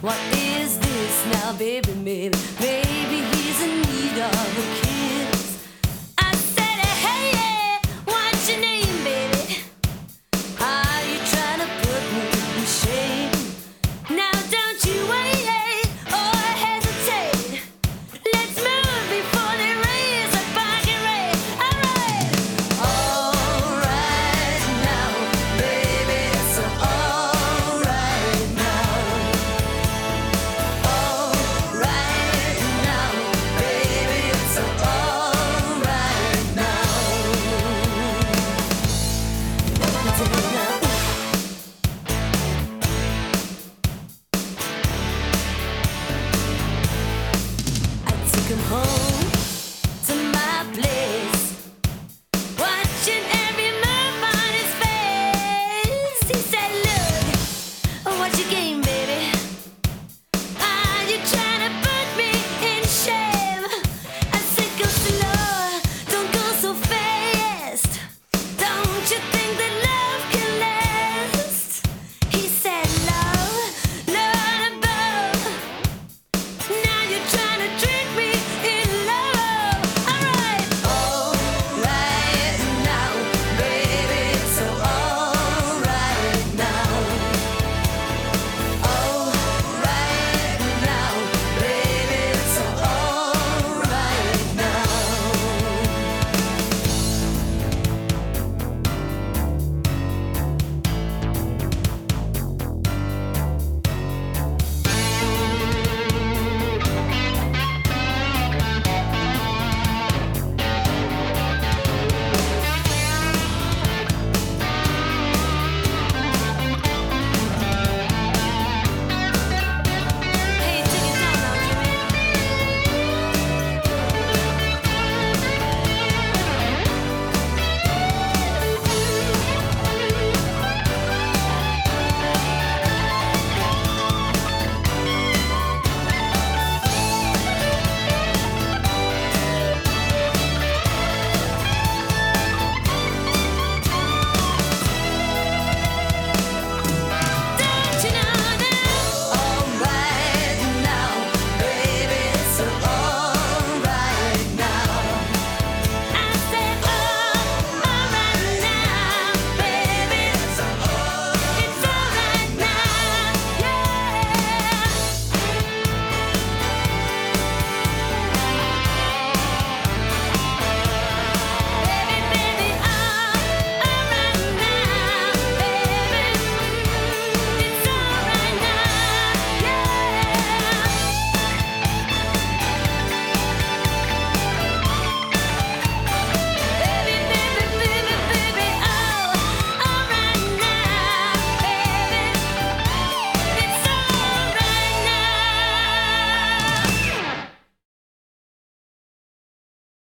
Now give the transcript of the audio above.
What is this now, baby? Maybe he's in need of a kiss. I said, hey, yeah, what's your name, baby? Are you trying to put me to shame? Now don't you wait or hesitate. Let's move before they raise a fucking rate. Alright now, baby, it's alright now. Alright now, baby, it's alright now. I took him home.